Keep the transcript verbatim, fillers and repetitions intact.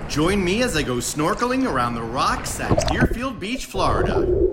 Join me as I go snorkeling around the rocks at Deerfield Beach, Florida.